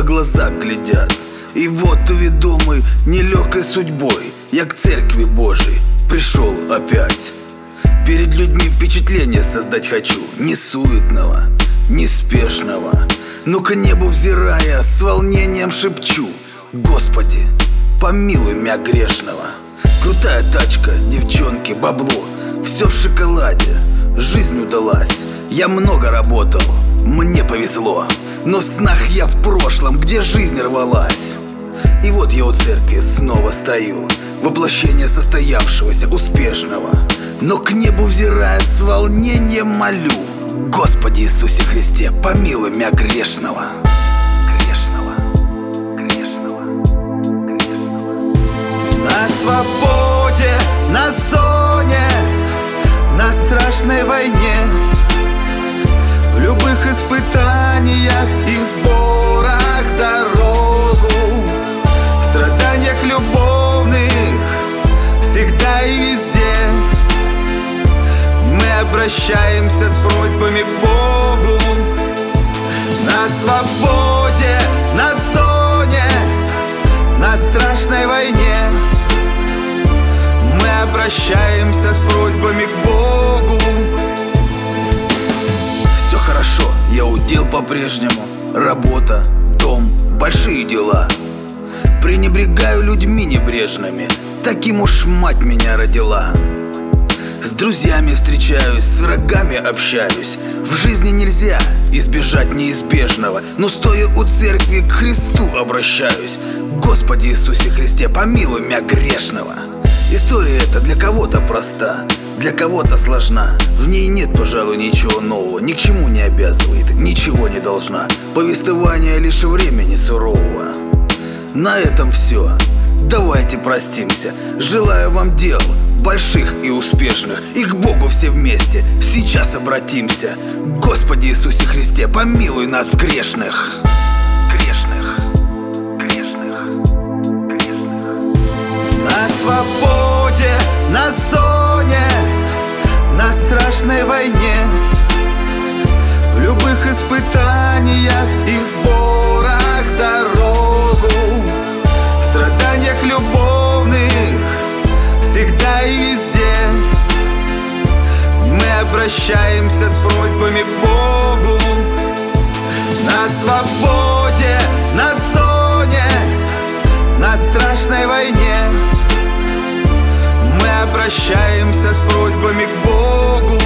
глаза глядят. И вот уведомый нелегкой судьбой, я к церкви Божией пришел опять. Перед людьми впечатление создать хочу, не суетного, неспешного, но к небу взирая, с волнением шепчу: Господи, помилуй мя грешного. Крутая тачка, девчонки, бабло, все в шоколаде, жизнь удалась. Я много работал, мне повезло, но в снах я в прошлом, где жизнь рвалась. И вот я у церкви снова стою, воплощение состоявшегося, успешного, но к небу взирая, с волнением молю: Господи Иисусе Христе, помилуй мя грешного. На свободе, на зоне, на страшной войне, в любых испытаниях и в сборах дорогу, в страданиях любовных, всегда и везде мы обращаемся с просьбами к Богу. На свободе, на зоне, на страшной войне мы обращаемся с просьбами к Богу. Все хорошо, я удел по-прежнему, работа, дом, большие дела. Пренебрегаю людьми небрежными, таким уж мать меня родила. С друзьями встречаюсь, с врагами общаюсь. В жизни нельзя избежать неизбежного, но стоя у церкви к Христу обращаюсь: Господи Иисусе Христе, помилуй мя грешного. История эта для кого-то проста, для кого-то сложна. В ней нет, пожалуй, ничего нового, ни к чему не обязывает, ничего не должна. Повествование лишь времени сурового. На этом все, давайте простимся. Желаю вам дел больших и успешных, и к Богу все вместе сейчас обратимся: Господи Иисусе Христе, помилуй нас грешных. На свободе, на зоне, на страшной войне, в любых испытаниях и в сборах дорогу, в страданиях любовных, всегда и везде мы обращаемся с просьбами к Богу. На свободе, на зоне, на страшной войне мы обращаемся с просьбами к Богу.